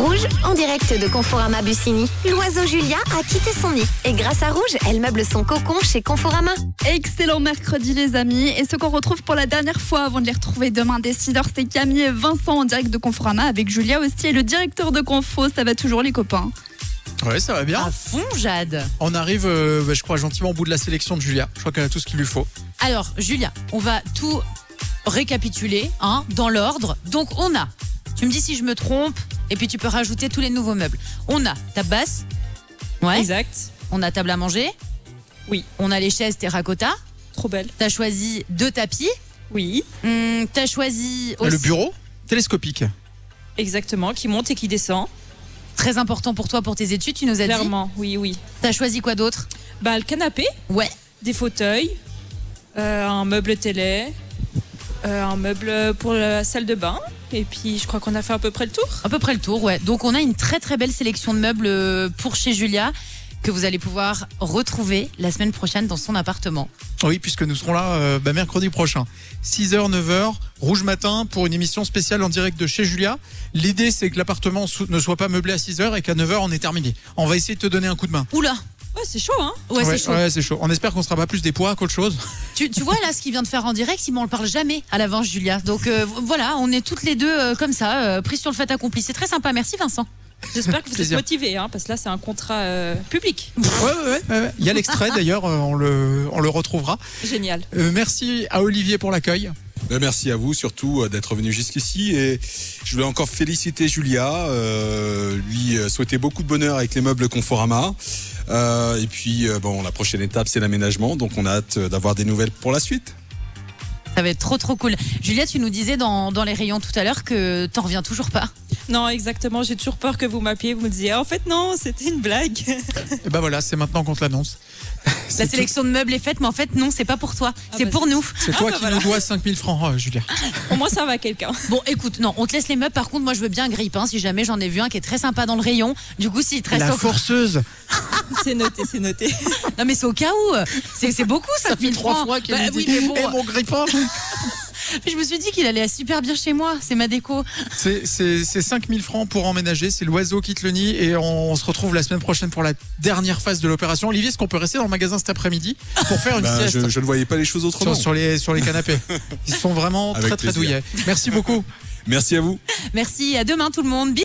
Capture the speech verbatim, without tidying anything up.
Rouge, en direct de Conforama Bussigny. L'oiseau Julia a quitté son nid. Et grâce à Rouge, elle meuble son cocon chez Conforama. Excellent mercredi les amis. Et ce qu'on retrouve pour la dernière fois avant de les retrouver demain dès six heures, c'est Camille et Vincent en direct de Conforama avec Julia aussi et le directeur de Confo. Ça va toujours les copains? Ouais, ça va bien. À fond, Jade. On arrive, euh, bah, je crois, gentiment au bout de la sélection de Julia. Je crois qu'elle a tout ce qu'il lui faut. Alors, Julia, on va tout récapituler hein, dans l'ordre. Donc, on a, tu me dis si je me trompe, et puis tu peux rajouter tous les nouveaux meubles. On a table basse. Ouais. Exact. On a table à manger. Oui. On a les chaises terracotta. Trop belle. T'as choisi deux tapis. Oui. Hum, t'as choisi aussi... Le bureau télescopique. Exactement, qui monte et qui descend. Très important pour toi, pour tes études, tu nous as Clairement, oui, oui. dit. T'as choisi quoi d'autre? Bah, le canapé, Ouais. des fauteuils, euh, un meuble télé, euh, un meuble pour la salle de bain. Et puis, je crois qu'on a fait à peu près le tour. À peu près le tour, ouais. Donc, on a une très très belle sélection de meubles euh, pour chez Julia que vous allez pouvoir retrouver la semaine prochaine dans son appartement. Oui, puisque nous serons là euh, bah, mercredi prochain. six heures, neuf heures, Rouge Matin, pour une émission spéciale en direct de chez Julia. L'idée, c'est que l'appartement sou- ne soit pas meublé à six heures et qu'à neuf heures, on est terminé. On va essayer de te donner un coup de main. Oula. Ouais, c'est chaud, hein. Ouais, c'est chaud. Ouais, c'est chaud. On espère qu'on sera pas plus des poids qu'autre chose. Tu, tu vois là ce qu'il vient de faire en direct, Simon, on le parle jamais à l'avance, Julia. Donc euh, voilà, on est toutes les deux euh, comme ça, euh, prises sur le fait accompli. C'est très sympa, merci Vincent. J'espère que vous êtes Plaisir. motivés, hein, parce que là, c'est un contrat euh, public. Ouais, ouais, ouais, ouais, ouais. Il y a l'extrait d'ailleurs, euh, on le, on le retrouvera. Génial. Euh, merci à Olivier pour l'accueil. Ben, merci à vous surtout euh, d'être venu jusqu'ici et je voulais encore féliciter Julia, euh, lui euh, souhaiter beaucoup de bonheur avec les meubles Conforama euh, et puis euh, bon, la prochaine étape c'est l'aménagement, donc on a hâte euh, d'avoir des nouvelles pour la suite. Ça va être trop trop cool. Julia, tu nous disais dans, dans les rayons tout à l'heure que t'en reviens toujours pas. Non, exactement. J'ai toujours peur que vous m'appeliez, vous me disiez, en fait, non, c'était une blague. Et ben voilà, c'est maintenant qu'on te l'annonce. La C'est sélection de meubles est faite, mais en fait non, c'est pas pour toi, Ah c'est bah, pour nous. tout- C'est toi bah qui voilà. nous dois cinq mille francs, euh, Julia. Au moins, ça va quelqu'un. Bon, écoute, non, on te laisse les meubles. Par contre, moi, je veux bien un grille-pain si jamais j'en ai vu un qui est très sympa dans le rayon. Du coup, s'il te reste La encore- forceuse. C'est noté, c'est noté. Non, mais c'est au cas où. C'est, c'est beaucoup, ça. Ça fait trois fois qu'elle Bah me oui, dit mais bon. Eh, mon grippin. Je me suis dit qu'il allait super bien chez moi. C'est ma déco. C'est, c'est, c'est cinq mille francs pour emménager, c'est l'oiseau quitte le nid et on, on se retrouve la semaine prochaine pour la dernière phase de l'opération. Olivier, est-ce qu'on peut rester dans le magasin cet après-midi pour faire une Ben, sieste je, je ne voyais pas les choses autrement. sur, sur les, sur les canapés? Ils sont vraiment Avec très très plaisir. douillets. Merci beaucoup. Merci à vous. Merci. À demain, tout le monde. Bisous.